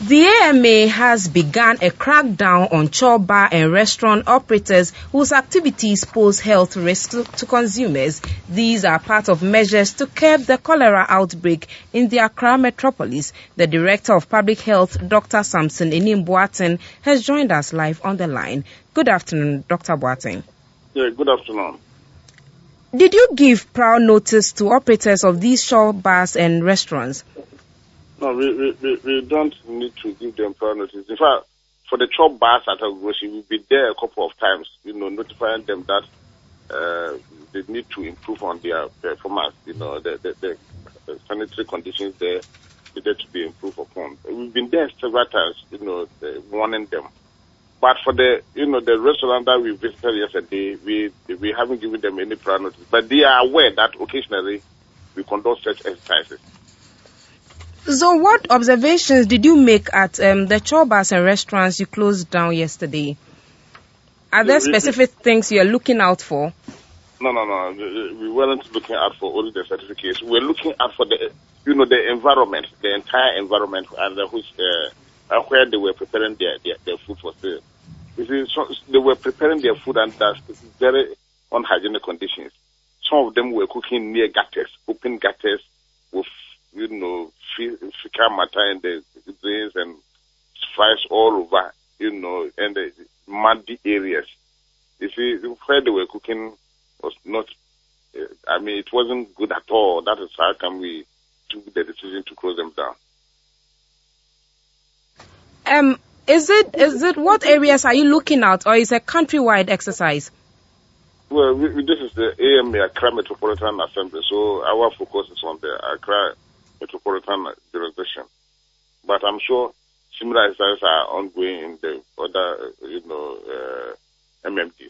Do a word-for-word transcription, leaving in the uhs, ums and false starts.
The A M A has begun a crackdown on chop bar and restaurant operators whose activities pose health risks to consumers. These are part of measures to curb the cholera outbreak in the Accra metropolis. The Director of Public Health, Doctor Samson Enim Boateng, has joined us live on the line. Good afternoon, Doctor Boateng. Yeah, good afternoon. Did you give prior notice to operators of these chop bars and restaurants? No, we, we, we don't need to give them prior notice. In fact, for the chop bars at Agrosi, we've been there a couple of times, you know, notifying them that uh, they need to improve on their performance. You know, the, the, the sanitary conditions there needed to be improved upon. We've been there several times, you know, warning them. But for the, you know, the restaurant that we visited yesterday, we we haven't given them any prior notice. But they are aware that occasionally we conduct such exercises. So what observations did you make at um, the chop bars and restaurants you closed down yesterday? Are there specific things you're looking out for? No, no, no. We weren't looking out for only the certificates. We're looking out for the, you know, the environment, the entire environment, and the, which, uh, where they were preparing their, their, their food for sale. You see, so they were preparing their food under very unhygienic conditions. Some of them were cooking near gutters, open gutters with, you know, fecal matter in the drains and flies all over, you know, and the muddy areas. You see, where they were cooking was not, uh, I mean, it wasn't good at all. That is how come we took the decision to close them down. Um, is it, is it, what areas are you looking at, or is it a countrywide exercise? Well, we, we, this is the A M A, Accra Metropolitan Assembly, so our focus is on the Accra Metropolitan jurisdiction. But I'm sure similar exercises are ongoing in the other, you know, uh, M M Ds.